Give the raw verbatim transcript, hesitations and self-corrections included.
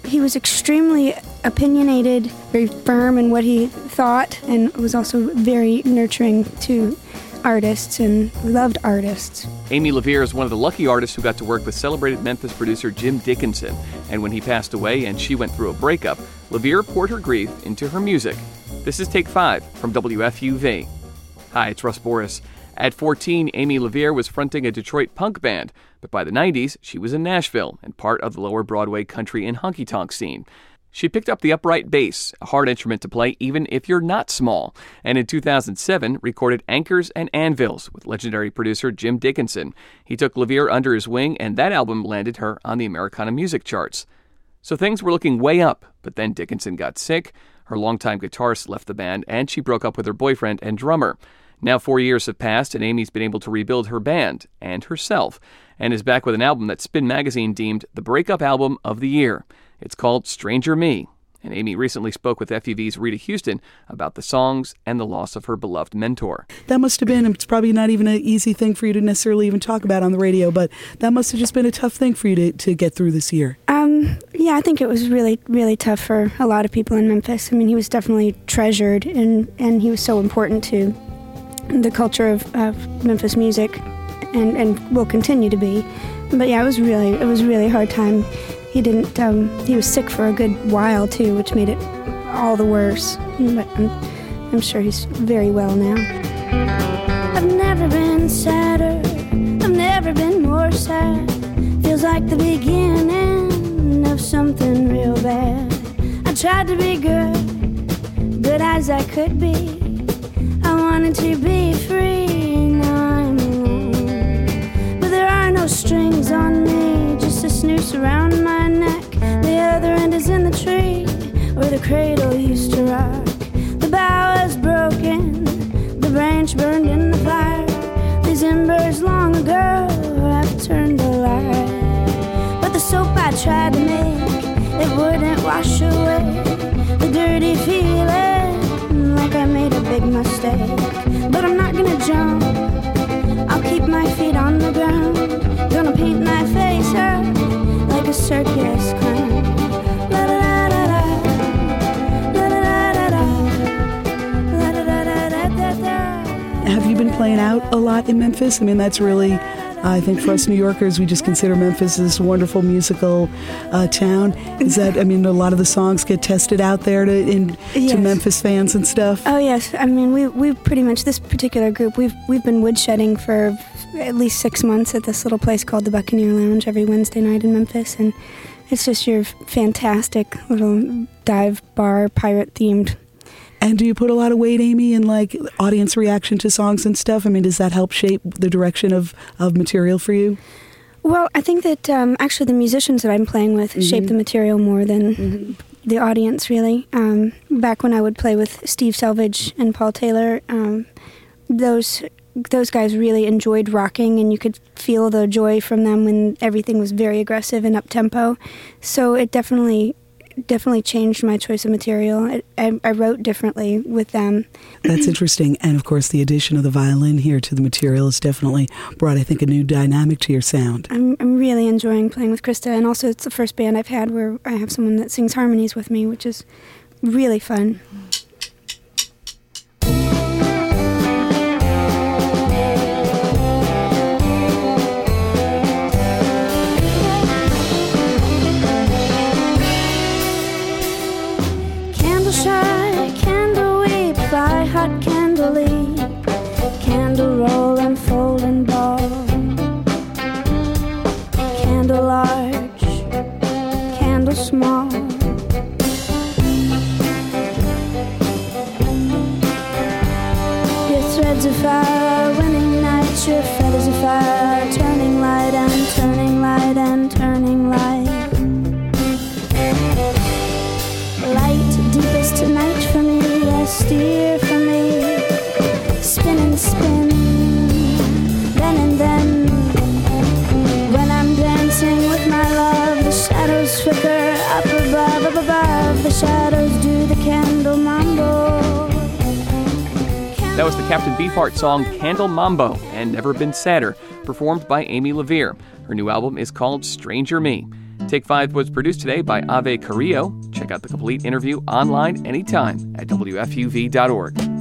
he was extremely opinionated, very firm in what he thought, and was also very nurturing to artists and loved artists. Amy LaVere is one of the lucky artists who got to work with celebrated Memphis producer Jim Dickinson. And when he passed away and she went through a breakup, LaVere poured her grief into her music. This is Take Five from W F U V. Hi, it's Russ Boris. At fourteen, Amy LaVere was fronting a Detroit punk band, but by the nineties, she was in Nashville and part of the lower Broadway country and honky-tonk scene. She picked up the upright bass, a hard instrument to play even if you're not small, and in two thousand seven recorded Anchors and Anvils with legendary producer Jim Dickinson. He took LaVere under his wing, and that album landed her on the Americana music charts. So things were looking way up, but then Dickinson got sick, her longtime guitarist left the band, and she broke up with her boyfriend and drummer. Now four years have passed, and Amy's been able to rebuild her band and herself, and is back with an album that Spin Magazine deemed the breakup album of the year. It's called Stranger Me, and Amy recently spoke with F U V's Rita Houston about the songs and the loss of her beloved mentor. That must have been, it's probably not even an easy thing for you to necessarily even talk about on the radio, but that must have just been a tough thing for you to, to get through this year. Um, yeah, I think it was really, really tough for a lot of people in Memphis. I mean, he was definitely treasured, and, and he was so important to the culture of, of Memphis music, and, and will continue to be. But yeah, it was really, it was really a hard time. He didn't, um, he was sick for a good while too, which made it all the worse. But I'm, I'm sure he's very well now. I've never been sadder, I've never been more sad. Feels like the beginning of something real bad. I tried to be good, good as I could be. I wanted to be free, now I'm alone. But there are no strings on me, just a noose around my neck. The other end is in the tree where the cradle used to rock. The bough is broken, the branch burned in the fire. These embers long ago have turned to light. But the soap I tried to make, it wouldn't wash away the dirty feeling, like I made a big mistake. But I'm not gonna jump, I'll keep my feet on the ground. Gonna paint my face up like a circus clown. Have you been playing out a lot in Memphis? I mean, that's really, I think for us New Yorkers, we just consider Memphis this wonderful musical uh, town. Is that, I mean, a lot of the songs get tested out there to, in, yes. to Memphis fans and stuff? Oh, yes. I mean, we we pretty much, this particular group, we've we've been woodshedding for at least six months at this little place called the Buccaneer Lounge every Wednesday night in Memphis, and it's just your fantastic little dive bar, pirate-themed. And do you put a lot of weight, Amy, in like audience reaction to songs and stuff? I mean, does that help shape the direction of, of material for you? Well, I think that um, actually the musicians that I'm playing with mm-hmm. shape the material more than mm-hmm. the audience, really. Um, back when I would play with Steve Selvage and Paul Taylor, um, those those guys really enjoyed rocking, and you could feel the joy from them when everything was very aggressive and up-tempo. So it definitely... definitely changed my choice of material. I, I, I wrote differently with them. That's interesting. And of course, the addition of the violin here to the material has definitely brought, I think, a new dynamic to your sound. I'm, I'm really enjoying playing with Krista, and also it's the first band I've had where I have someone that sings harmonies with me, which is really fun. Hot candle leap, candle roll and fold and ball, candle large, candle small. Your threads of fire, winning nights, your feathers of fire, turning light and turning light and turning light. Light deepest tonight for me, yes, steer for me, spin and spin, then and then. When I'm dancing with my love, the shadows flicker up above, up above. The shadows do the candle mambo. That was the Captain Beefheart song Candle Mambo and Never Been Sadder, performed by Amy LaVere. Her new album is called Stranger Me. Take Five was produced today by Ave Carrillo. Check out the complete interview online anytime at W F U V dot org.